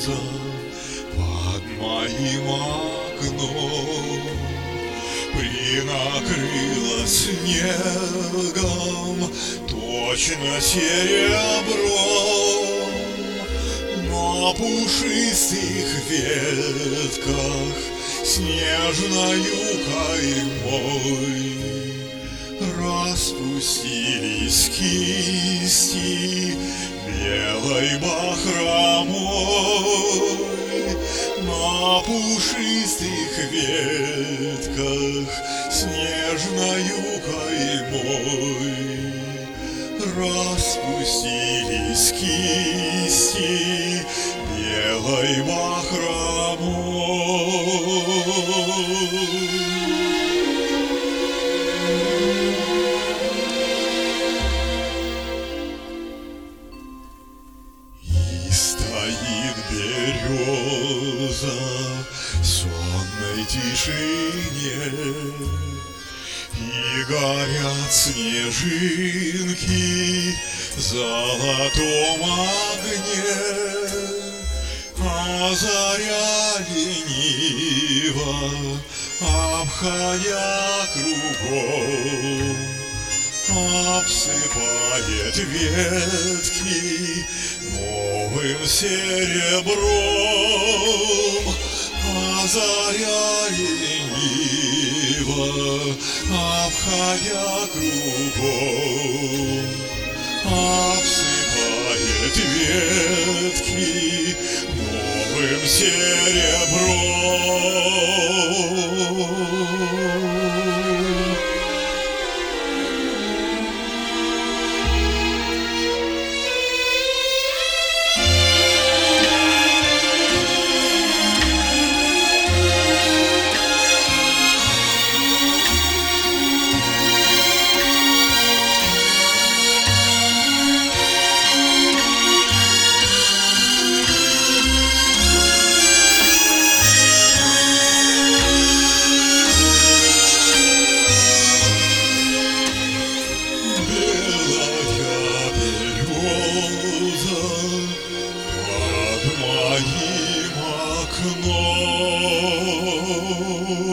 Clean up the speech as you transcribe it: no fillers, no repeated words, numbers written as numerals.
под моим окном принакрылась снегом, точно серебром. На пушистых ветках снежною каймой распустились кисти белой бахромой. На пушистых ветках снежною каймой распустились кисти белой бахромой. Стоит береза в сонной тишине, и горят снежинки в золотом огне, а заря лениво, обходя кругом, обсыпает ветки новым серебром, а заря лениво, обходя кругом, обсыпает ветки новым серебром. Под моим окном